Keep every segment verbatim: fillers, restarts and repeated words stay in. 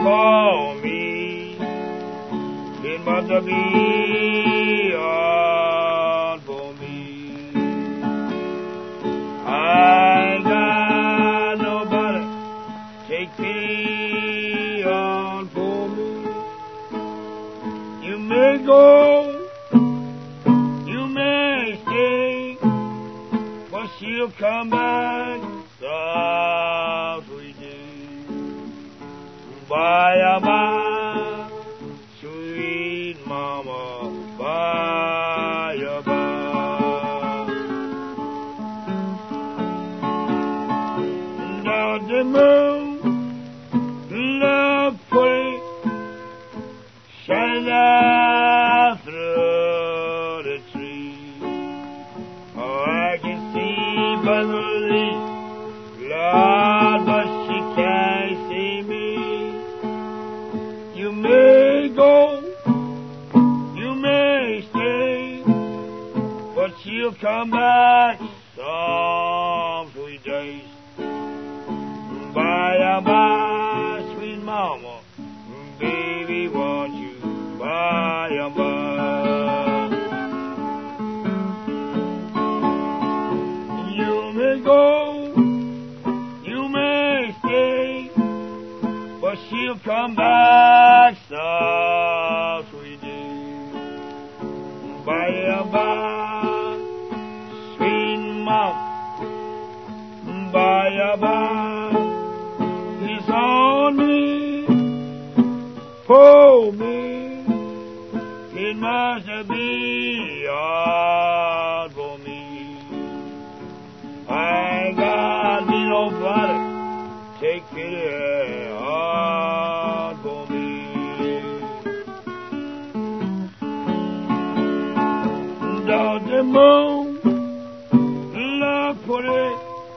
for me. It must be all for me. I ain't got nobody take pity on for me. You may go, you may stay, but she'll come back some sweet day. Bye bye, sweet mama, bye bye. Now the moon, love play, shine out through the tree. Oh, I can see by the leaf, Lord, but she can't see me. You may go, you may stay, but she'll come back some sweet days. Bye bye, sweet mama, baby, won't you bye bye? You may go, you may stay, but she'll come back some sweet day. Bye bye, sweet mama, bye bye. He's on me, for me. It must be all for me. I ain't got me nobody take pity on for me. Down the moon, love put it,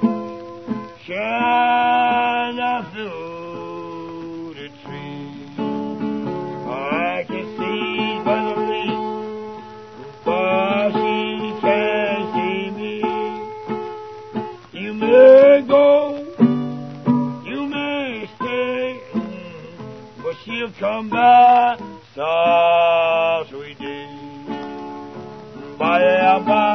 shine out through the tree. I can see by the leaf, but she can't see me. You may go, you may stay, but she'll come back some sweet day. Bye bye.